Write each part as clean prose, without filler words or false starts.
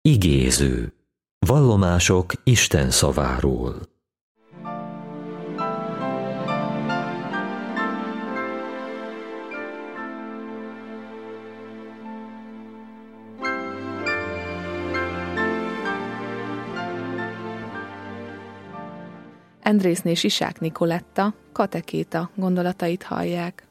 Igéző. Vallomások Isten szaváról. Endrészné Sisák Nikoletta, katekéta gondolatait hallják.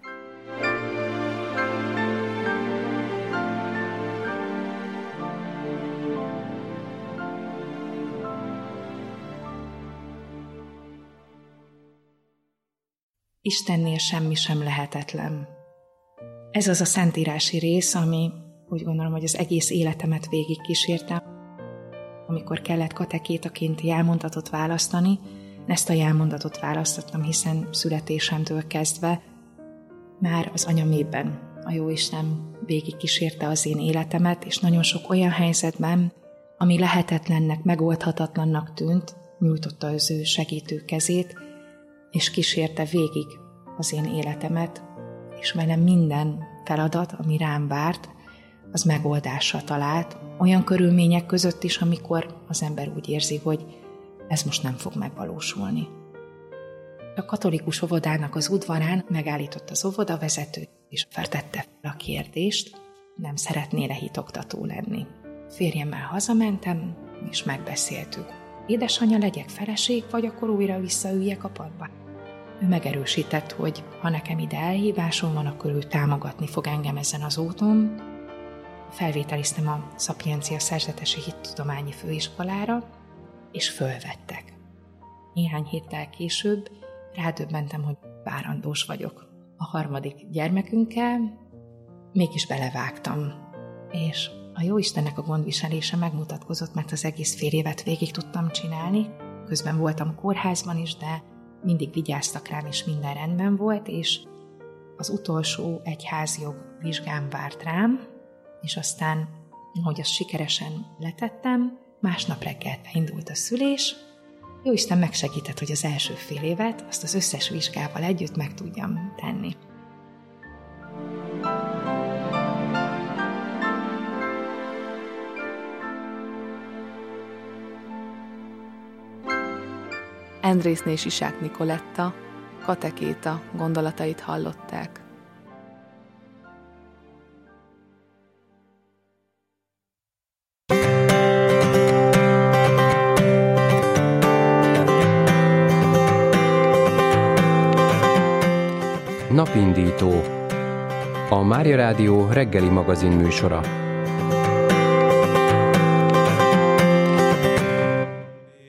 Istennél semmi sem lehetetlen. Ez az a szentírási rész, ami úgy gondolom, hogy az egész életemet végig kísérte. Amikor kellett katekétaként jelmondatot választani, ezt a jelmondatot választottam, hiszen születésemtől kezdve már az anyaméhben a Jóisten végig kísérte az én életemet, és nagyon sok olyan helyzetben, ami lehetetlennek, megoldhatatlannak tűnt, nyújtotta az ő segítő kezét, és kísérte végig az én életemet, és velem minden feladat, ami rám várt, az megoldásra talált, olyan körülmények között is, amikor az ember úgy érzi, hogy ez most nem fog megvalósulni. A katolikus óvodának az udvarán megállított az óvodavezető, és feltette fel a kérdést, nem szeretnél-e hitoktató lenni. Férjemmel hazamentem, és megbeszéltük. Édesanyja, legyek feleség, vagy akkor újra visszaüljek a padba. Ő megerősített, hogy ha nekem ide elhívásom van, akkor ő támogatni fog engem ezen az úton. Felvételiztem a Szapiencia Szerzetesi Hittudományi Főiskolára, és fölvettek. Néhány héttel később rádöbbentem, hogy várandós vagyok. A harmadik gyermekünkkel mégis belevágtam, és a Jóistennek a gondviselése megmutatkozott, mert az egész fél évet végig tudtam csinálni. Közben voltam kórházban is, de mindig vigyáztak rám, és minden rendben volt, és az utolsó egyházjog vizsgám várt rám, és aztán, ahogy azt sikeresen letettem, másnap reggel indult a szülés. Jóisten megsegített, hogy az első fél évet azt az összes vizsgával együtt meg tudjam tenni. Endrészné Sisák Nikoletta, katekéta gondolatait hallották. Napindító. A Mária Rádió reggeli magazin műsora.